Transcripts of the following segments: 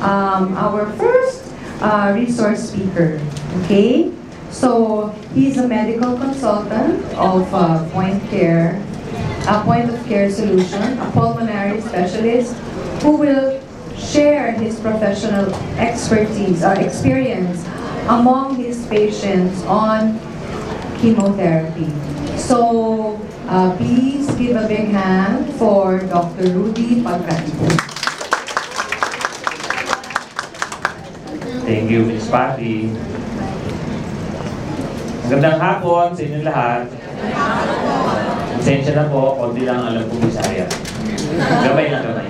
our first resource speaker. Okay? So, he's a medical consultant of Point of Care Solution, a pulmonary specialist who will share his professional expertise or experience among his patients on chemotherapy. So, please give a big hand for Dr. Rudy Pagkatipo. Thank you, Ms. Patty. Magandang hapon sa inyong lahat. Pasensya na po, konti lang alam ko Bisaya. Gabay lang, gabay.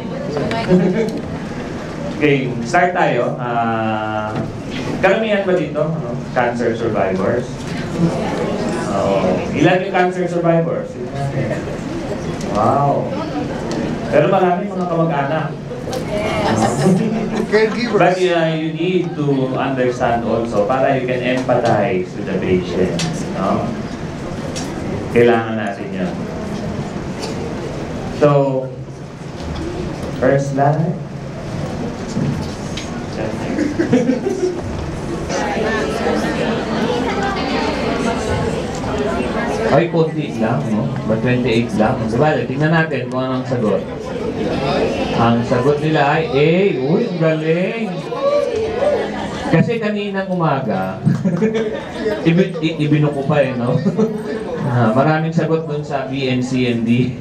Okay, start tayo. Karamihan ba dito? Cancer survivors? Ilan yung cancer survivors? Wow! Pero marami mga kamag-anak. But you need to understand also para you can empathize with the patient. No? Kailangan natin yun. So, first slide. Ay, konti lang, no? Ba 28 lang? Diba, tingnan natin kung anong sagot. Ang sagot nila ay A. Uy, ang galing! Kasi kaninang umaga, ibinuko pa eh, no? Maraming sagot dun sa B and C and D.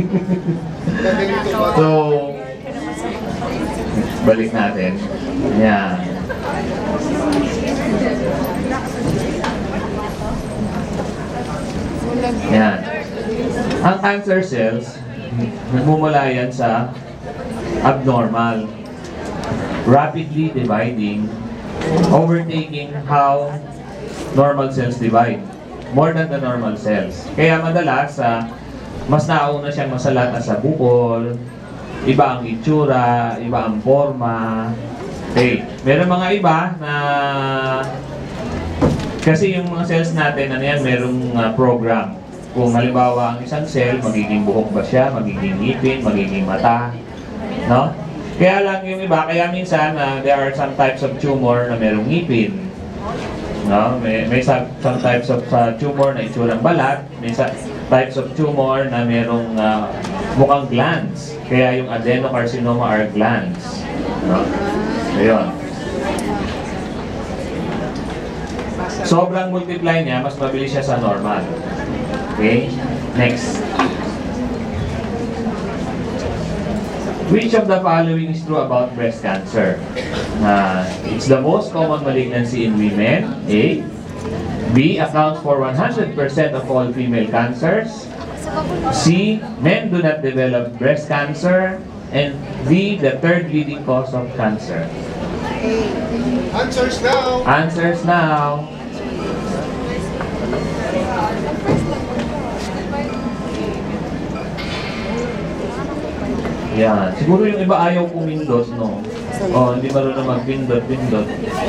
So, balik natin. Yan. Yan. Ang cancer cells, nagmumula yan sa abnormal, rapidly dividing, overtaking how normal cells divide, more than the normal cells. Kaya madalas, mas nauna siyang masalata sa bukol, iba ang itsura, iba ang forma. Okay. Meron mga iba na kasi yung mga cells natin, ano yan, merong program. Kung halimbawa ang isang cell, magiging buhok ba siya, magiging ngipin, magiging mata, no? Kaya lang yung iba, kaya minsan there are some types of tumor na merong ngipin, no? May some types of tumor na itsurang balat, may types of tumor na merong mukhang glands. Kaya yung adenocarcinoma are glands, no? Ayun. Sobrang multiply niya, mas mabilis siya sa normal. Okay? Next. Which of the following is true about breast cancer? It's the most common malignancy in women. A. B. Accounts for 100% of all female cancers. C. Men do not develop breast cancer. And D. The third leading cause of cancer. Answers now! Answers now! Yan. Siguro yung iba ayaw pumindot, no? Oh, hindi marunong magpindot-pindot.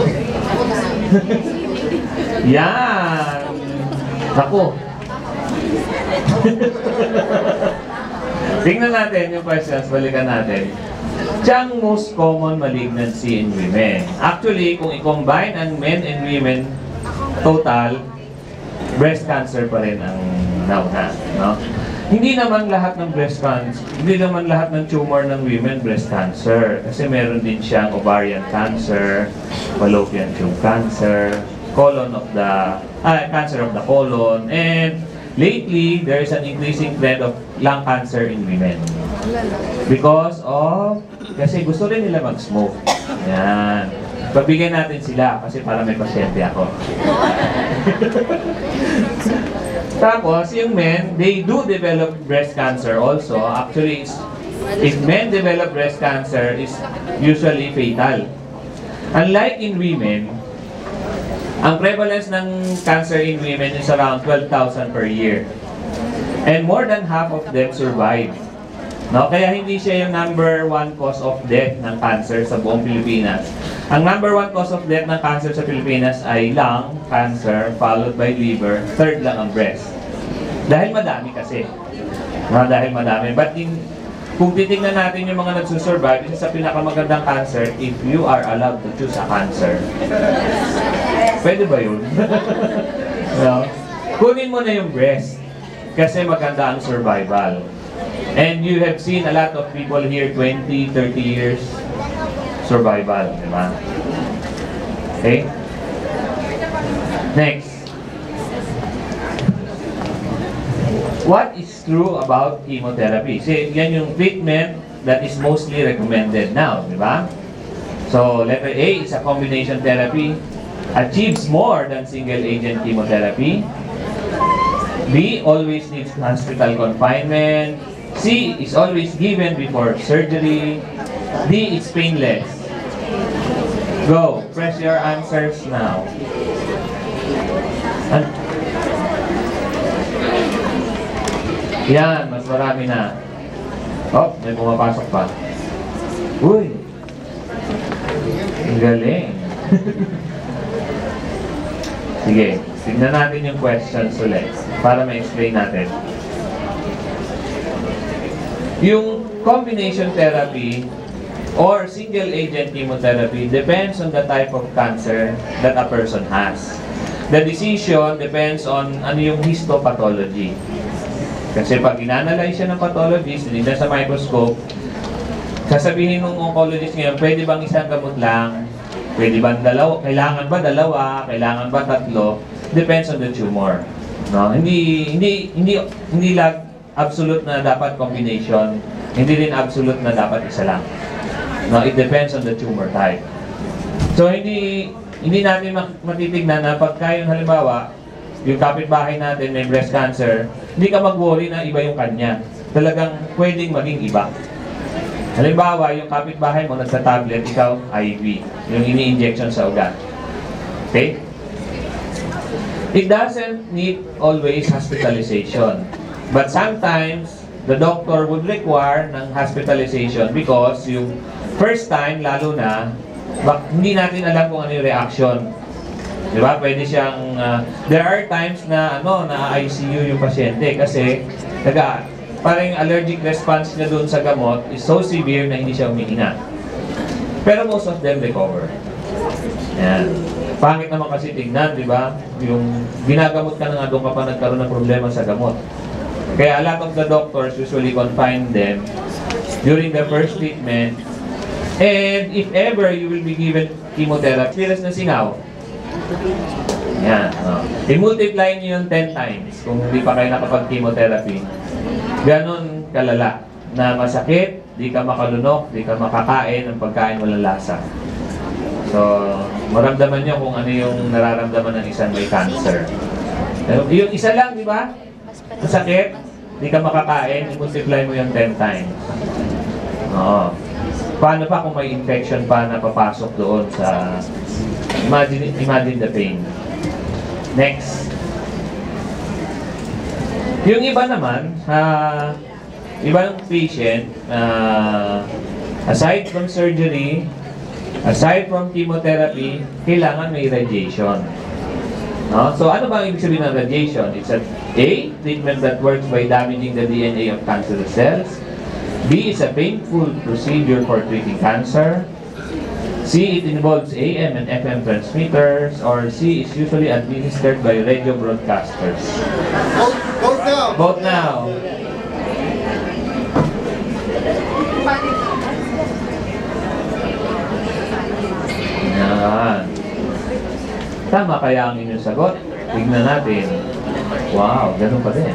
Yan! Ako! Tingnan natin yung questions, balikan natin. Siyang most common malignancy in women. Actually, kung i-combine ang men and women, total, breast cancer pa rin ang nauna, no? Hindi naman lahat ng breast cancer, hindi naman lahat ng tumor ng women breast cancer. Kasi meron din siyang ovarian cancer, fallopian tube cancer, cancer of the colon, and lately there is an increasing trend of lung cancer in women. Kasi gusto rin nila mag-smoke. Yan. Pagbigyan natin sila kasi para may pasyente ako. Tapos, yung men, they do develop breast cancer also. Actually, if men develop breast cancer, is usually fatal. Unlike in women, ang prevalence ng cancer in women is around 12,000 per year. And more than half of them survive. No? Kaya hindi siya yung number one cause of death ng cancer sa buong Pilipinas. Ang number one cause of death ng cancer sa Pilipinas ay lung cancer, followed by liver, third lang ang breast. Dahil madami kasi. Dahil madami. But kung titignan natin yung mga nagsusurvive, isa sa pinakamagandang cancer, if you are allowed to choose a cancer. Pwede ba yun? No? Kunin mo na yung breast. Kasi maganda ang survival. And you have seen a lot of people here, 20, 30 years survival. Diba? Okay? Next. What is true about chemotherapy? See, yan yung treatment that is mostly recommended now, di ba? So, letter A is a combination therapy, achieves more than single-agent chemotherapy. B, always needs hospital confinement. C, is always given before surgery. D, is painless. Go, press your answers now. Yan, mas marami na. Oh, may pumapasok pa. Uy! Ang galing. Sige, tignan natin yung questions ulit para ma-explain natin. Yung combination therapy or single-agent chemotherapy depends on the type of cancer that a person has. The decision depends on ano yung histopathology. Kasi pag inanalyze siya ng pathologist, tinignan sa microscope, sasabihin ng oncologist ngayon, pwede bang isang gamot lang? Pwede ba dalawa? Kailangan ba dalawa? Kailangan ba tatlo? Depends on the tumor. No? Hindi lang absolute na dapat combination. Hindi rin absolute na dapat isa lang. No, it depends on the tumor type. So hindi natin matitignan na pagka yung halimbawa, yung kapitbahay natin may breast cancer, hindi ka mag-worry na iba yung kanya. Talagang pwedeng maging iba. Halimbawa, yung kapitbahay mo nagsa-tablet, ikaw IV, yung ini-injection sa ugat. Okay? It doesn't need always hospitalization. But sometimes, the doctor would require ng hospitalization because yung first time, lalo na, hindi natin alam kung ano yung reaction. Diba? Pwede siyang, there are times na, na ICU yung pasyente kasi, parang allergic response niya doon sa gamot is so severe na hindi siya umihinga. Pero most of them recover. Yan. Pangit naman kasi tignan, di ba? Yung ginagamot ka na nga doon ka pa nagkaroon ng problema sa gamot. Kaya a lot of the doctors usually confine them during the first treatment. And if ever you will be given chemotherapy, pilas na singaw. Yan. I-multiply niyo yung 10 times kung hindi pa kayo nakapag-chemotherapy. Ganon kalala na masakit, di ka makalunok, di ka makakain ng pagkain walang lasa. So, maramdaman niyo kung ano yung nararamdaman ng isang may cancer. Yung isa lang, di ba? Masakit, di ka makakain, i-multiply mo yung 10 times. Oo. Paano pa kung may infection pa na papasok doon sa... Imagine the pain. Next. Yung iba naman, ibang patient, aside from surgery, aside from chemotherapy, kailangan may radiation. No? So ano ba ang ibig sabihin ng radiation? It's a treatment that works by damaging the DNA of cancerous cells. B is a painful procedure for treating cancer. C, it involves AM and FM transmitters. Or C, is usually administered by radio broadcasters. Vote now! Vote now. Yan. Tama kaya ang inyong sagot? Tignan natin. Wow, ganun pa din.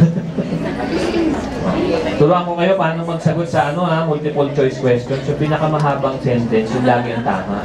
Turuan ko kayo paano magsagot sa multiple choice questions. Yung pinakamahabang sentence, yung lagi ang tama.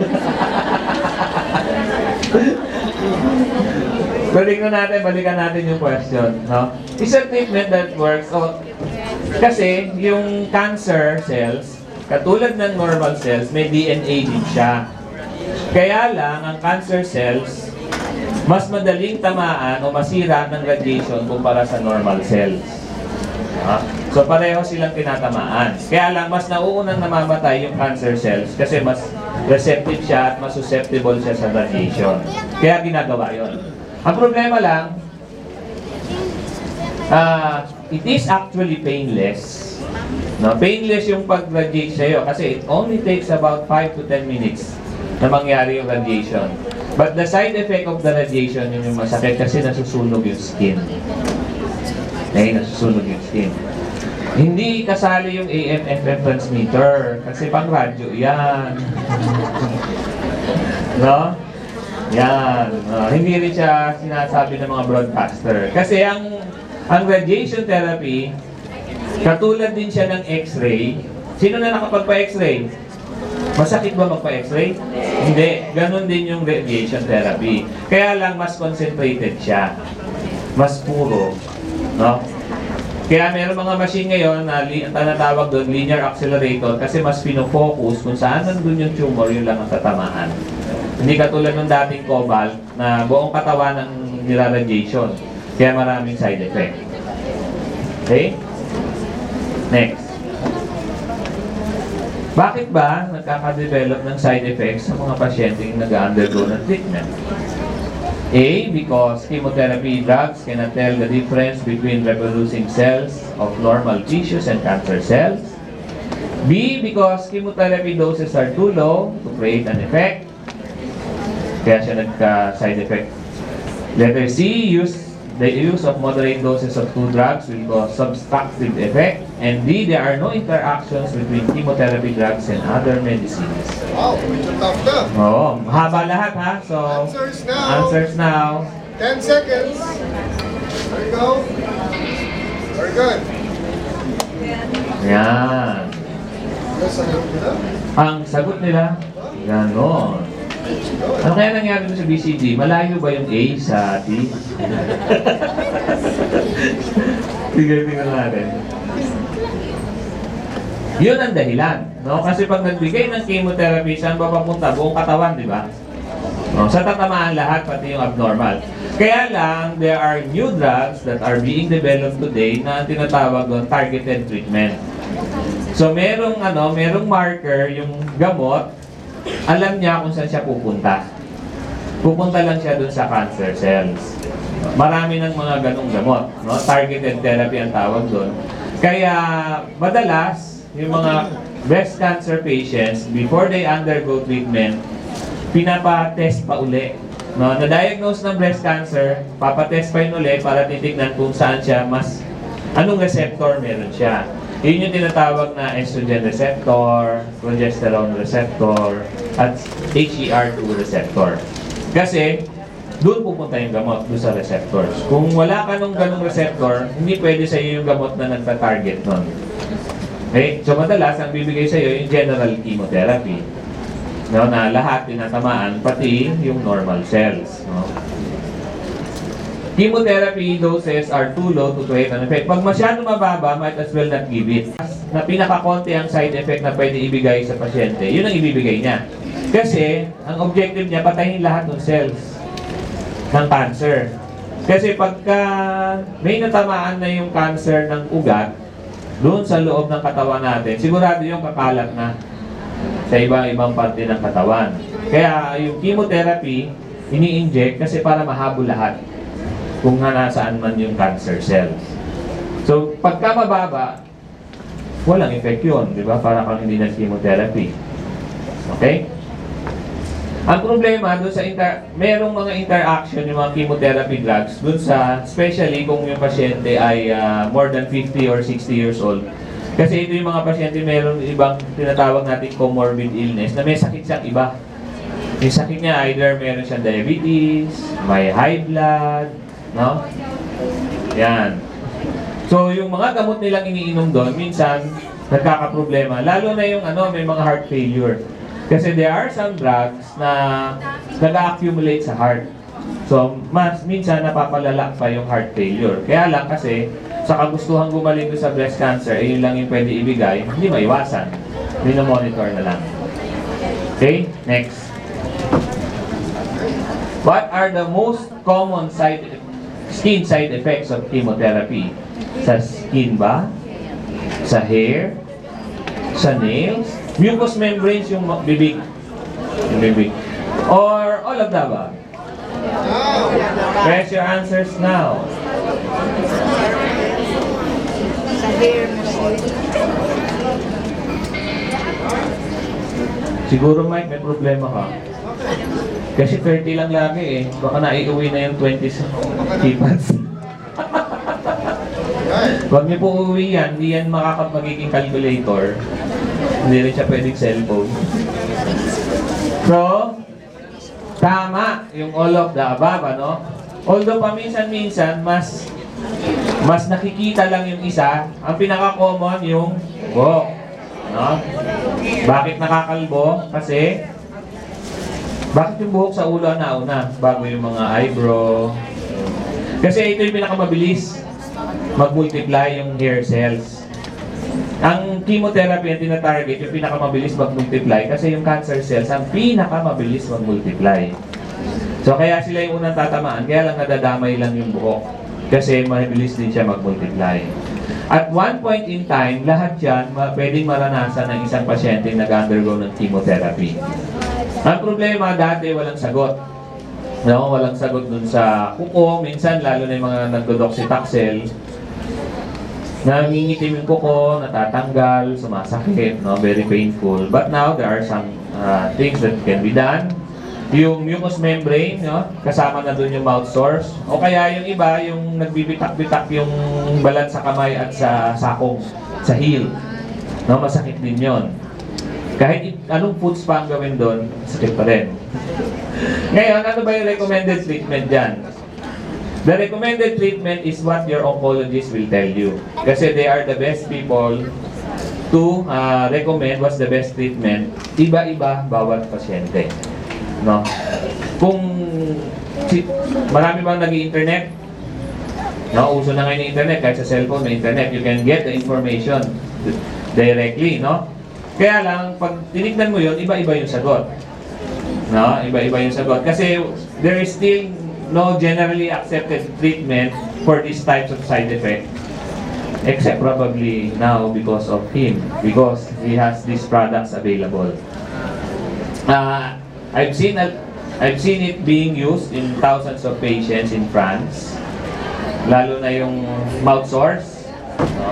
Balikan natin yung question. No? It's a treatment that works. Kasi yung cancer cells, katulad ng normal cells, may DNA din siya. Kaya lang, ang cancer cells, mas madaling tamaan o masira ng radiation kumpara sa normal cells. So pareho silang tinatamaan. Kaya lang, mas nauunang namamatay yung cancer cells kasi mas receptive siya at mas susceptible siya sa radiation. Kaya ginagawa yon. Ang problema lang, it is actually painless. No, painless yung pag-radiate sa'yo kasi it only takes about 5 to 10 minutes na mangyari yung radiation. But the side effect of the radiation, yun yung masakit kasi nasusunog yung skin. Okay, nasusunog yung skin. Hindi kasali yung AM/FM transmitter kasi pang radyo yan. No? Yan. Hindi rin siya sinasabi ng mga broadcaster. Kasi ang radiation therapy, katulad din siya ng X-ray. Sino na nakapagpa-X-ray? Masakit ba magpa-X-ray? Hindi. Ganon din yung radiation therapy. Kaya lang mas concentrated siya. Mas puro. No? Kaya meron mga machine ngayon na ang tinatawag doon linear accelerator kasi mas pinofocus kung saan nandun yung tumor, yun lang ang tatamaan. Hindi katulad ng dating cobalt na buong katawan ng nila-radiation. Kaya maraming side effect. Okay? Next. Bakit ba nagkaka-develop ng side effects sa mga pasyenteng nag-undergo ng treatment? A. Because chemotherapy drugs cannot tell the difference between reproducing cells of normal tissues and cancer cells. B. Because chemotherapy doses are too low to create an effect. Kaya siya nagka-side effect. Letter C. The use of moderate doses of two drugs will cause subtractive effect. And D. There are no interactions between chemotherapy drugs and other medicines. Wow, medyo tough na. Oo, mahaba lahat ha. So, Answers now. answers now. 10 seconds. There you go. Very good. Yan. Yes, ano nila? Ang sagot nila, ganon. Ano kaya nangyari doon sa BCG? Malayo ba yung A sa D? Tingnan natin. Yun ang dahilan. No? Kasi pag nagbigay ng chemotherapy, saan ba papunta? Buong katawan, di ba? No? Sa tatamaan lahat, pati yung abnormal. Kaya lang, there are new drugs that are being developed today na tinatawag doon targeted treatment. So merong marker yung gamot, alam niya kung saan siya pupunta. Pupunta lang siya dun sa cancer cells. Marami ng mga ganong gamot, no? Targeted therapy ang tawag dun. Kaya madalas yung mga breast cancer patients before they undergo treatment, pinapa-test pa uli. No, na-diagnose ng breast cancer, papatest pa yun uli para titignan kung saan siya anong receptor meron siya. Yun yung tinatawag na estrogen receptor, progesterone receptor, at HER2 receptor. Kasi, doon pupunta yung gamot, doon sa receptors. Kung wala ka nung ganong receptor, hindi pwede sa iyo yung gamot na nagta-target nun. Okay? So, madalas, ang bibigay sa iyo yung general chemotherapy. No, na lahat tinatamaan, pati yung normal cells. No? Chemotherapy doses are too low to create an effect. Pag masyado mababa, might as well not give it. Na pinakakonti ang side effect na pwede ibigay sa pasyente, yun ang ibibigay niya. Kasi, ang objective niya, patayin lahat ng cells ng cancer. Kasi pagka may natamaan na yung cancer ng ugat, doon sa loob ng katawan natin, sigurado yung kakalat na sa ibang parte ng katawan. Kaya yung chemotherapy, ini-inject kasi para mahabol lahat kung nasaan man yung cancer cells. So, pagka mababa, walang effect yun, di ba? Para kang hindi nag-chemotherapy. Okay? Ang problema doon sa merong mga interaction yung mga chemotherapy drugs doon sa, especially kung yung pasyente ay more than 50 or 60 years old. Kasi ito yung mga pasyente meron ibang tinatawag natin comorbid illness na may sakit siyang iba. Yung sakit niya either meron siyang diabetes, may high blood, no? Yan. So, yung mga gamot nilang iniinom doon, minsan, nagkakaproblema. Lalo na yung may mga heart failure. Kasi there are some drugs na nag-accumulate sa heart. So, minsan napapalala pa yung heart failure. Kaya lang kasi, sa kagustuhan gumaling doon sa breast cancer, yun lang yung pwede ibigay, hindi maiwasan. Monitor na lang. Okay? Next. What are the most common skin side effects of chemotherapy? Sa skin ba? Sa hair? Sa nails? Mucous membranes yung bibig? Yung bibig. Or all of the above? Press your answers now. Sa hair mo. Siguro Mike, may problema ka. Kasi 30 lang lagi eh. Baka naiuwi na yung 20 keypads. Huwag niyo po uuwi yan. Hindi yan magiging calculator. Hindi rin siya pwedeng cellphone. So, tama yung all of the above, ano? Although paminsan-minsan, mas nakikita lang yung isa, ang pinaka-common yung buhok. No? Bakit nakakalbo? Kasi, bakit yung buhok sa ulo ang nauna? Bago yung mga eyebrow. Kasi ito yung pinakamabilis mag-multiply yung hair cells. Ang chemotherapy ang tina-target, yung pinakamabilis mag-multiply kasi yung cancer cells ang pinakamabilis mag-multiply. So kaya sila yung unang tatamaan, kaya lang nadadamay lang yung buhok. Kasi mabilis din siya mag-multiply. At one point in time, lahat yan pwedeng maranasan ng isang pasyente nag-undergo ng chemotherapy. Ang problema, dati walang sagot. No, walang sagot dun sa kuko. Minsan, lalo na yung mga nagdodoxytaxel, nangingitim yung kuko, natatanggal, sumasakit, no? Very painful. But now, there are some things that can be done. Yung mucous membrane, no? Kasama na dun yung mouth sores. O kaya yung iba, yung nagbibitak-bitak yung balat sa kamay at sa sakong, sa heel. No? Masakit din yon. Kahit anong foods pa ang gawin doon, sakit pa rin. Ngayon, ano ba yung recommended treatment dyan? The recommended treatment is what your oncologist will tell you. Kasi they are the best people to recommend what's the best treatment. Iba-iba bawat pasyente. No? Kung marami bang nag-i-internet? No, uso na ngayon yung internet. Kahit sa cellphone may internet, you can get the information directly, no? Kaya lang, pag tinignan mo yun, iba-iba yung sagot. No? Iba-iba yung sagot. Kasi there is still no generally accepted treatment for these types of side effects. Except probably now because of him. Because he has these products available. I've seen it being used in thousands of patients in France. Lalo na yung mouth sores. No?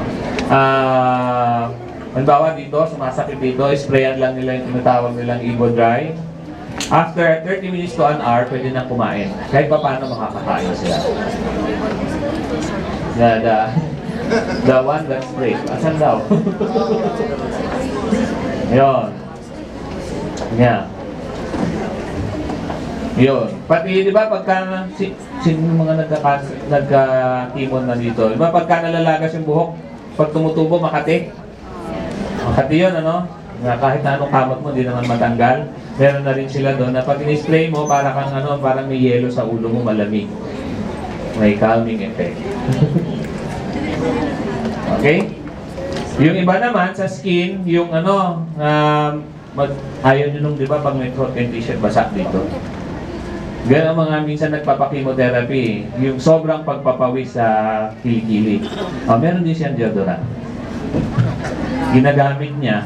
Halimbawa dito, sumasakit dito, sprayan lang nila yung tinatawag nilang Evo-Dry. After 30 minutes to an hour, pwede na kumain. Kahit pa paano makakakain sila. The one that sprays. Asan daw? Yun. Yeah. Yun. Pati, di ba, pagka sino mga nagka-timon na dito, di ba, pagka nalalagas yung buhok, pag tumutubo, makati. Makati yun, ano? Kahit na anong kamot mo, hindi naman matanggal. Meron na rin sila doon na pag in-spray mo, para kang ano, parang may yelo sa ulo mo, malamig. May calming effect. Okay? Yung iba naman, sa skin, yung ano, ayaw nyo nung, di ba, pag may throat and t-shirt, basak dito. Ganun mga minsan nagpapakimotherapy, yung sobrang pagpapawis sa kilikili. Meron din siyang deodorant. Ginagamit niya.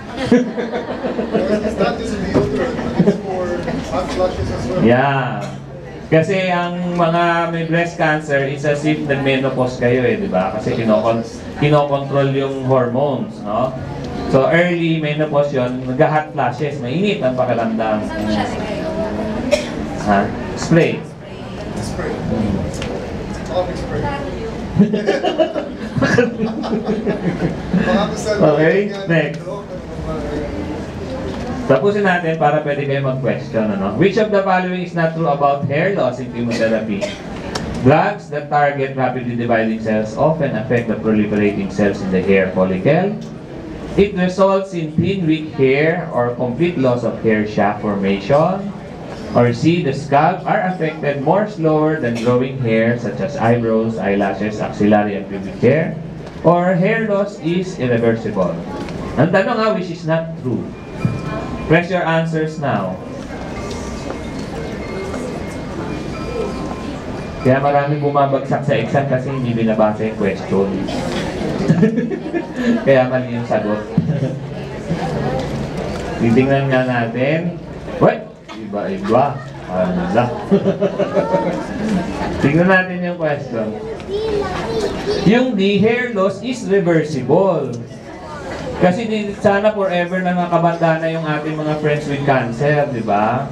It's not just a deodorant, it's for hot flushes as well. Yeah. Kasi ang mga may breast cancer is as if nag-menopause kayo eh, di ba? Kasi kinokontrol yung hormones, no? So early menopause yun, nag-hot flashes, mainit ang pakiramdam. Ha? Spray. Spray. Comic spray. Okay, next. Tapusin natin para pwede kayo mag-question. Ano? Which of the following is not true about hair loss in chemotherapy? Drugs that target rapidly dividing cells often affect the proliferating cells in the hair follicle. It results in thin, weak hair or complete loss of hair shaft formation. Or C, the scalp are affected more slower than growing hair such as eyebrows, eyelashes, axillary, and pubic hair. Or hair loss is irreversible. Ang tanong nga, which is not true. Press your answers now. Kaya maraming bumabagsak sa exam kasi hindi binabasa yung question. Kaya mali yung sagot. Titingnan nga natin. What? Iba-iba. Ano lang. Tingnan natin yung question. Yung D, hair loss is reversible. Kasi di sana forever na nakabanda na yung ating mga friends with cancer, di ba?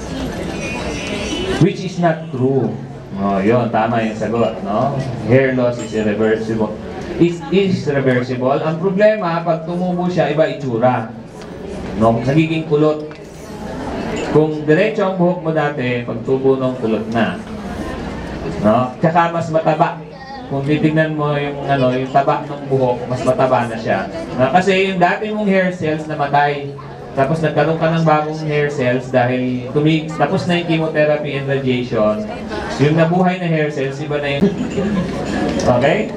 Which is not true. Oh, yun, tama yung sagot, no? Hair loss is irreversible. It is reversible. Ang problema, pag tumubo siya, iba itsura. No? Nagiging kulot. Kung diretso ang buhok mo dati, pag tubo nung kulot na. No? Tsaka mas mataba. Kung titignan mo yung yung taba ng buhok, mas mataba na siya. Kasi yung dati mong hair cells namatay. Tapos nagkaroon ka ng bagong hair cells dahil tapos na yung chemotherapy and radiation. Yung nabuhay na hair cells, iba na yung... Okay?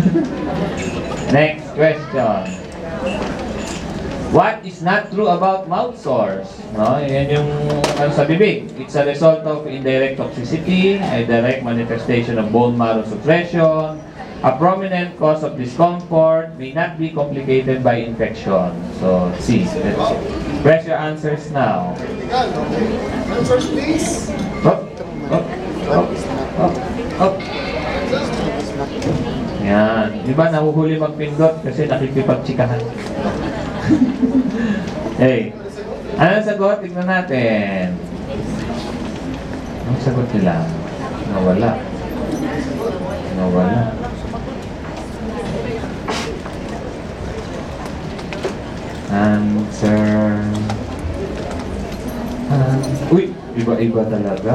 Next question. What is not true about mouth sores? No, yan yung sa bibig. It's a result of indirect toxicity, a direct manifestation of bone marrow suppression, a prominent cause of discomfort, may not be complicated by infection. So, C. Press your answers now. Answers, please. Up, up, up, up, up. Yan. Di ba nahuhuli magpindot kasi nakikipagtsikahan? Hey, anong sagot? Tignan natin. Anong sagot nila? Nawala. Nawala. Answer. Uy, iba-iba talaga.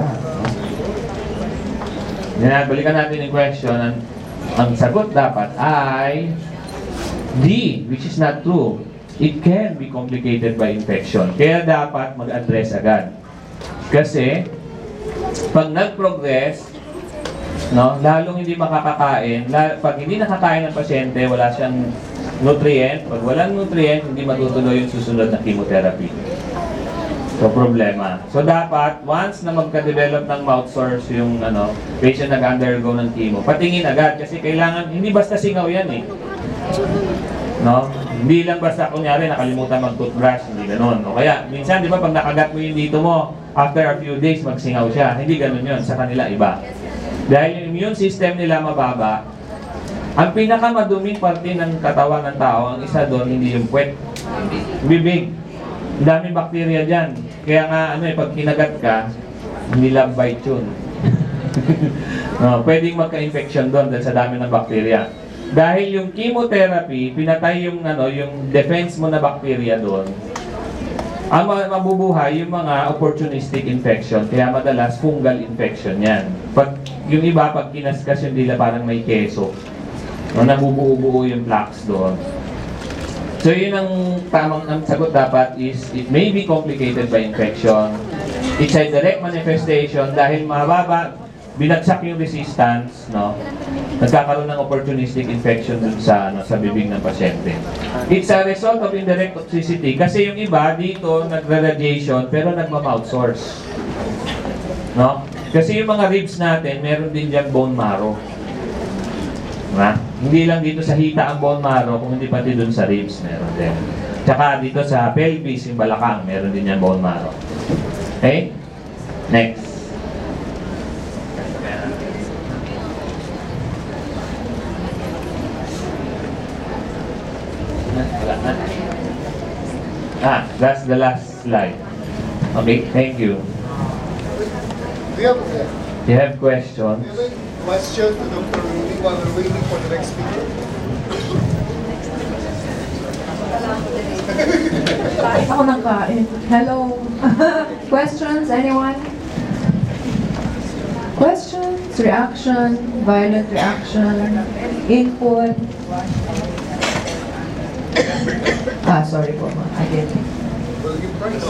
Yan, balikan natin yung question. Ang sagot dapat ay D, which is not true. It can be complicated by infection. Kaya dapat mag-address agad. Kasi, pag nag-progress, no, lalong hindi makakakain, pag hindi nakakain ng pasyente, wala siyang nutrient. Pag walang nutrient, hindi matutuloy yung susunod na chemotherapy. So, problema. So, dapat, once na magka-develop ng mouth sores yung patient nag-undergo ng chemo, patingin agad kasi kailangan, hindi basta singaw yan eh. No? Hindi lang basta kunyari nakalimutan mag-toothbrush, hindi ganoon. O kaya, minsan di ba pag nakagat mo yung dito mo, after a few days magsingaw siya. Hindi ganoon yun, sa kanila iba. Dahil yung immune system nila mababa, ang pinakamaduming parte ng katawan ng tao, ang isa doon, hindi yung puwet. Bibig. Ang daming bakterya dyan. Kaya nga, pag kinagat ka, hindi love bite yun. No, pwedeng magka-infection doon dahil sa dami ng bakterya. Dahil yung chemotherapy, pinatay yung yung defense mo na bakterya doon. Ang mabubuhay yung mga opportunistic infection, kaya madalas fungal infection yan. Pag yung iba, pag kinaskas yung dila parang may keso, nabubuo-buo yung plaques doon. So yun ang tamang sagot dapat is, it may be complicated by infection. It's a direct manifestation dahil mababa, binagsak yung resistance, no? Nagkakaroon ng opportunistic infection dun sa bibig ng pasyente. It's a result of indirect toxicity kasi yung iba dito nagre-radiation pero nagma-mouth sores. No? Kasi yung mga ribs natin, meron din diyan bone marrow. Diba? Hindi lang dito sa hita ang bone marrow, kung hindi pati dun sa ribs meron din. Tsaka dito sa pelvis, yung balakang, meron din yan bone marrow. Okay? Next. That's the last slide. Okay, thank you. Do you have questions? question to Dr. Rudy while we're waiting for the next speaker? Ako nakain. Hello. Questions, anyone? Questions, reaction, violent reaction, input. Sorry po, again. We'll give price.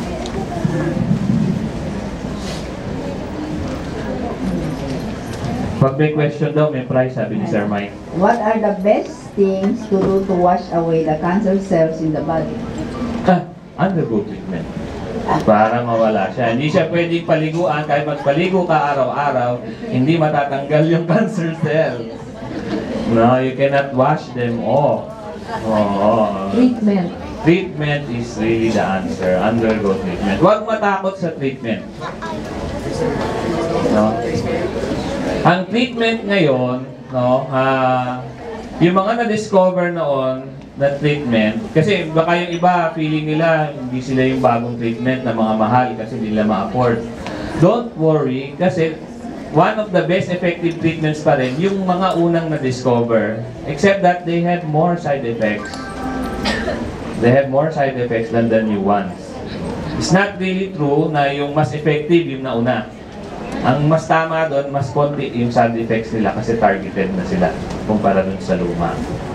Pag may question daw, may prize, sabi ni Sir Mike. What are the best things to do to wash away the cancer cells in the body? Undergo treatment. Para mawala siya. Hindi siya pwedeng paliguan. Kahit magpaligo ka araw-araw, hindi matatanggal yung cancer cells. No, you cannot wash them off. Treatment. Treatment is really the answer. Undergo treatment. Huwag matakot sa treatment. No? Ang treatment ngayon, no, yung mga na-discover noon na treatment, kasi baka yung iba feeling nila hindi sila yung bagong treatment na mga mahal kasi hindi nila ma-afford. Don't worry kasi one of the best effective treatments pa rin yung mga unang na-discover, except that they have more side effects. They have more side effects than the new ones. It's not really true na yung mas effective yung nauna. Ang mas tama doon, mas konti yung side effects nila kasi targeted na sila kumpara dun sa luma.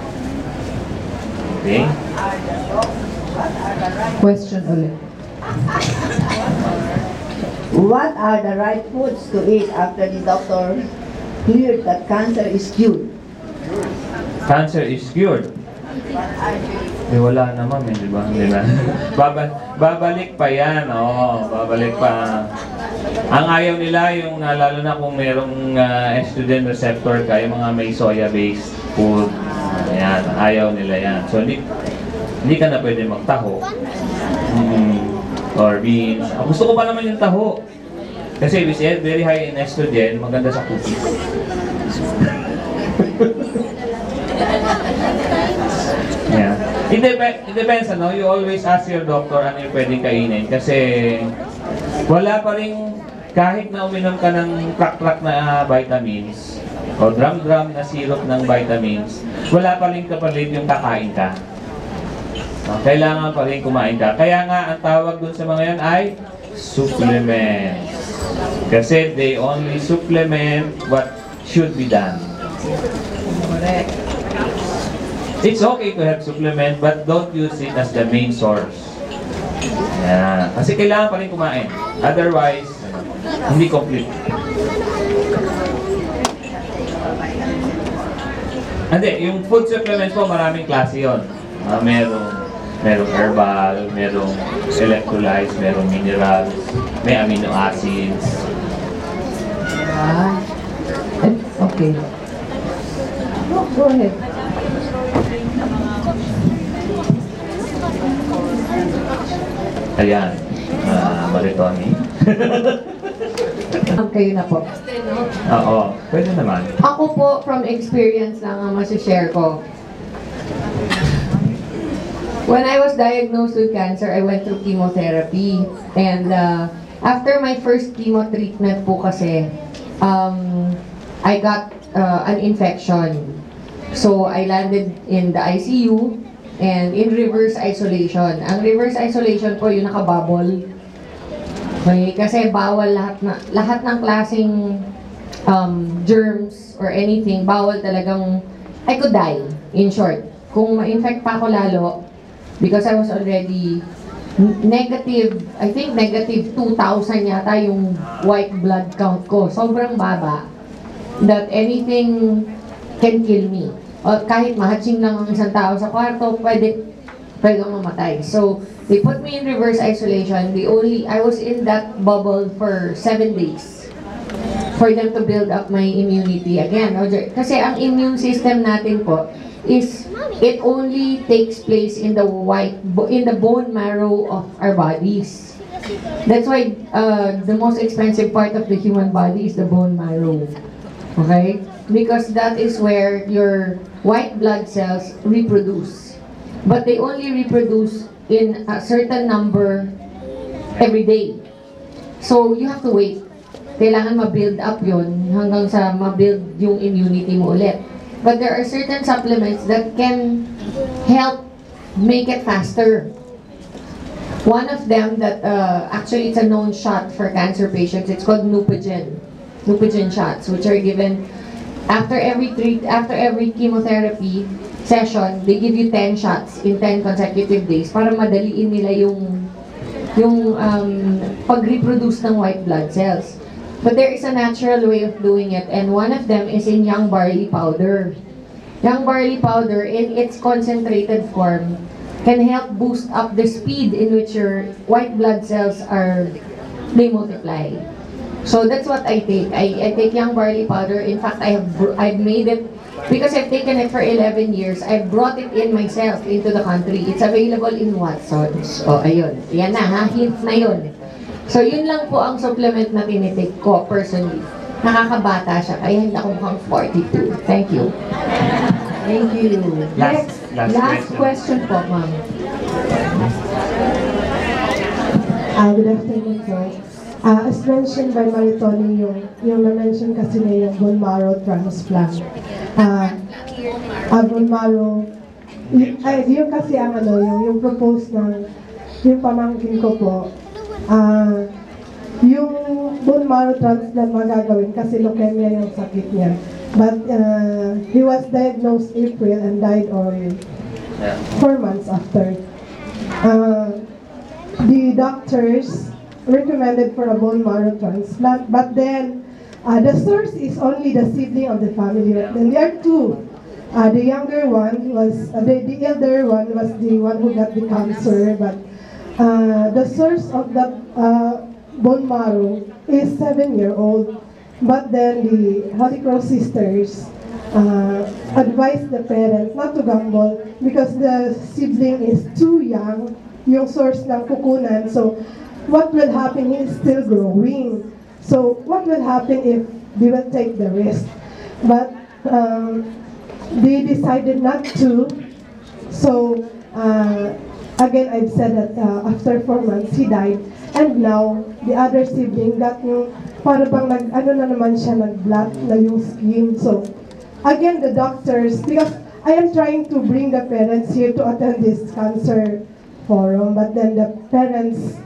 Okay? Question ulit. What are the right foods to eat after the doctor cleared that cancer is cured? Cancer is cured. Eh, wala naman, di ba? Hindi na. Babalik pa yan, babalik pa. Ang ayaw nila, yung lalo na kung merong estrogen receptor ka, yung mga may soya-based food, ayan, ayaw nila yan. So, hindi ka na pwede magtaho. Or beans. Gusto ko pa naman yung taho. Kasi we said, very high in estrogen, maganda sa cookies. Yeah. It depends, ano? You always ask your doctor ano yung pwedeng kainin. Kasi wala pa rin, kahit na uminom ka ng crack-crack na vitamins o drum-drum na syrup ng vitamins, wala pa rin kapalit yung kakain ka. Kailangan pa rin kumain ka. Kaya nga, ang tawag dun sa mga yan ay supplements. Kasi they only supplement what should be done. Correct. It's okay to have supplement, but don't use it as the main source. Yeah. Kasi kailangan pa rin kumain. Otherwise, hindi complete. Hindi, yung food supplements po, maraming klase yun. Merong herbal, merong electrolytes, merong minerals, may amino acids. Okay. Go ahead. Ayan, Maritoni. Kayo na po. Oo, pwede naman. Ako po, from experience lang ang masishare ko. When I was diagnosed with cancer, I went through chemotherapy. And after my first chemo treatment po kasi, I got an infection. So, I landed in the ICU and in reverse isolation. Ang reverse isolation po, yung nakabubble. Okay, kasi bawal lahat ng klaseng germs or anything, bawal talagang, I could die, in short. Kung ma-infect pa ako lalo, because I was already negative, I think negative 2,000 yata yung white blood count ko. Sobrang baba. That anything can kill me. O kahit mahatsing lang ang isang tao sa kwarto, pwede kang mamatay. So, they put me in reverse isolation. I was in that bubble for 7 days for them to build up my immunity again. Kasi ang immune system natin po is, it only takes place in the bone marrow of our bodies. That's why the most expensive part of the human body is the bone marrow. Okay? Because that is where your white blood cells reproduce. But they only reproduce in a certain number every day. So, you have to wait. Kailangan ma-build up yun hanggang sa ma-build yung immunity mo ulit. But there are certain supplements that can help make it faster. One of them that actually it's a known shot for cancer patients, it's called Neupogen. Neupogen shots, which are given after every chemotherapy session. They give you 10 shots in 10 consecutive days para madaliin nila yung pag-reproduce ng white blood cells. But there is a natural way of doing it, and one of them is in young barley powder. Young barley powder, in its concentrated form, can help boost up the speed in which your white blood cells they multiply. So that's what I take. I take young barley powder. In fact, I've made it, because I've taken it for 11 years, I've brought it in myself into the country. It's available in Watsons. O, ayun. Yan na, ha? Hint na yun. So, yun lang po ang supplement na tinitake ko, personally. nakakabata siya, kaya hindi ako mukhang 42. Thank you. Thank you. Last question po, ma'am. Good afternoon po. As mentioned by Maritoni, yung na-mention kasi niya yung bone marrow transplant. Bone marrow, yung kasi ang yung propose ng yung pamangkin ko po, yung bone marrow transplant magagawin kasi leukemia yung sakit niya. But he was diagnosed April and died on 4 months after. The doctors recommended for a bone marrow transplant, but then the source is only the sibling of the family. Then there are two. The younger one was, the elder one was the one who got the cancer, but the source of the bone marrow is 7-year-old. But then the Holy Cross sisters advised the parents not to gamble because the sibling is too young, yung source ng kukunan. So what will happen, he is still growing. So what will happen if they will take the risk? But they decided not to. So again, I've said that after 4 months, he died. And now, the other sibling got yung, para bang nag-blot na yung skin. So again, the doctors, because I am trying to bring the parents here to attend this cancer forum, but then the parents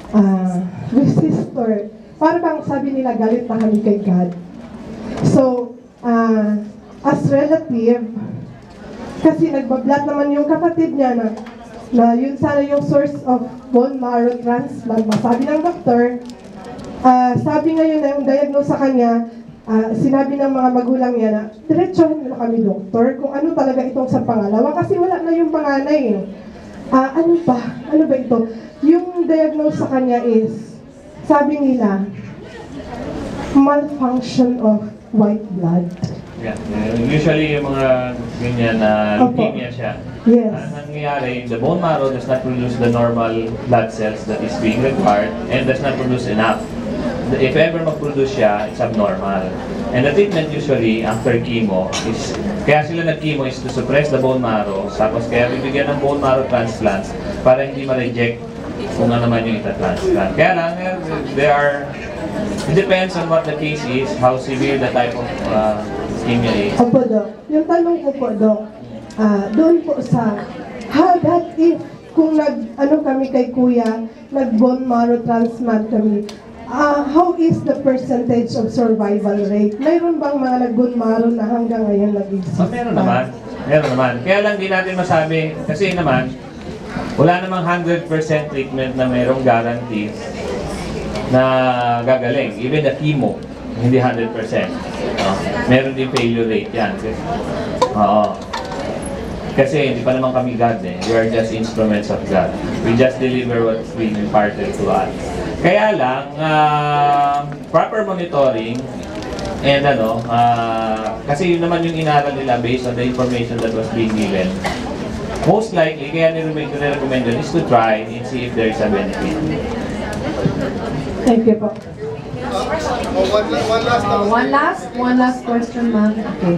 resist, or para bang sabi nila galit na kami kay God. So, as relative, kasi nagbablat naman yung kapatid niya na yun sana yung source of bone marrow transplant. Sabi ng doktor, sabi ngayon na yung diagnose sa kanya, sinabi ng mga magulang niya na diretsohin na kami doktor kung ano talaga itong sa pangalawa kasi wala na yung panganay eh. Ano ba ito? Yung diagnose sa kanya is, sabi nila, malfunction of white blood. Yeah. Usually yung mga ganyan na leukemia siya. Yes. Ang nangyayari, the bone marrow does not produce the normal blood cells that is being required and does not produce enough. If ever mag-produce siya, it's abnormal. And the treatment usually after chemo is, kaya sila nag-chemo is to suppress the bone marrow, tapos kaya bibigyan ng bone marrow transplants para hindi ma-reject kung ano naman yung ita-transplant. Kaya lang, it depends on what the case is, how severe the type of leukemia is. Opo, Dok. Yung tanong ko po, Dok, doon po sa, how that if, kung kami kay Kuya, nag-bone marrow transplant kami, how is the percentage of survival rate? Mayroon bang mga nag-bone marrow na hanggang ngayon nag-exist? Meron naman. Kaya lang di natin masabi, kasi naman, wala namang 100% treatment na mayroong guarantee na gagaling. Even the chemo, hindi 100%. Meron din failure rate yan. Kasi hindi pa naman kami God eh. We are just instruments of God. We just deliver what's been imparted to us. Kaya lang, proper monitoring and kasi yun naman yung inaral nila based on the information that was being given. Most likely, kaya nire-recommend is to try and see if there is a benefit. Thank you po. One last question, ma'am. Okay.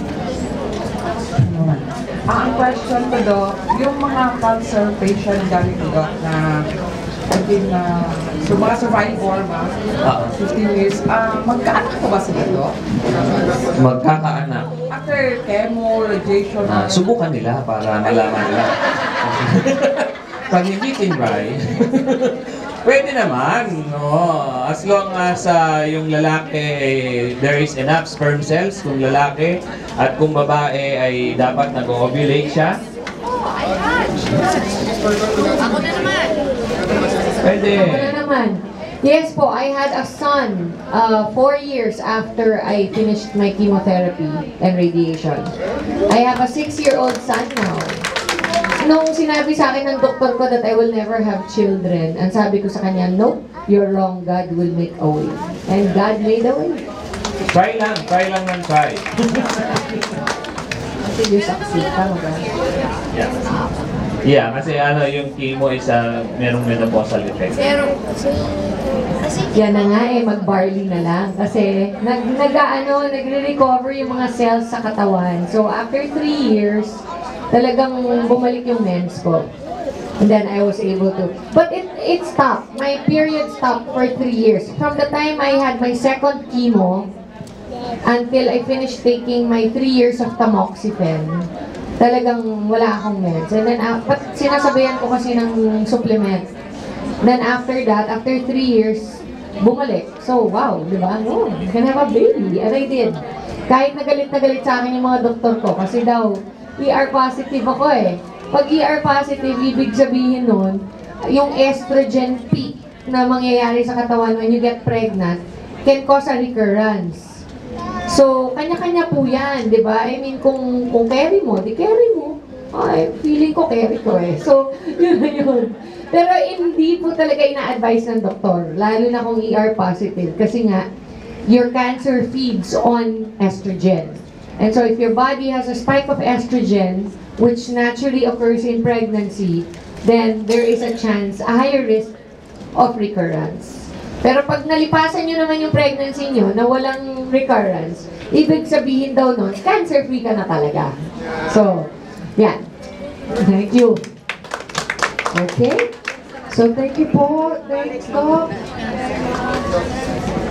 Ang question ko, Doc, yung mga cancer patient galing ko, Doc, na so mga survivor, 15 years, magkaanak ko ba sila, Doc? Magkakaanak. After chemo, radiation, Subukan nila para malaman nila. Pag hindi tinry, pwede naman, as long as yung lalaki, there is enough sperm cells kung lalaki, at kung babae ay dapat nag-ovulate siya. Ako na naman. Pwede. Ako na naman. Yes po, I had a son 4 years after I finished my chemotherapy and radiation. I have a 6-year-old son now. Nung sinabi sa akin ng doktor ko that I will never have children, ang sabi ko sa kanya, nope, you're wrong, God will make a way. And God made a way. Try lang ng try. Kasi you succeed, tama ba? Yeah. Yeah, kasi yung chemo is merong menopausal effect. Yan na nga mag-barley na lang. Kasi nagre-recover yung mga cells sa katawan. So after 3 years, talagang bumalik yung mens ko. And then I was able to. But it stopped. My period stopped for 3 years. From the time I had my second chemo until I finished taking my 3 years of tamoxifen, talagang wala akong meds. And then, but sinasabayan ko kasi ng supplement. Then after that, after 3 years, bumalik. So, wow, di ba? No, you can have a baby. And I did. Kahit na galit sa akin yung mga doktor ko, kasi daw, ER positive ako eh. Pag ER positive, ibig sabihin nun, yung estrogen peak na mangyayari sa katawan when you get pregnant can cause a recurrence. So, kanya-kanya po yan, di ba? I mean, kung carry mo, di carry mo. Ay, feeling ko carry ko eh. So, yun na yun. Pero hindi po talaga ina-advise ng doktor, lalo na kung ER positive. Kasi nga, your cancer feeds on estrogen. And so, if your body has a spike of estrogen, which naturally occurs in pregnancy, then there is a chance, a higher risk of recurrence. Pero pag nalipasan nyo naman yung pregnancy nyo na walang recurrence, ibig sabihin daw nun, cancer-free ka na talaga. So, yan. Thank you. Okay? So, thank you po. Thanks, Doc.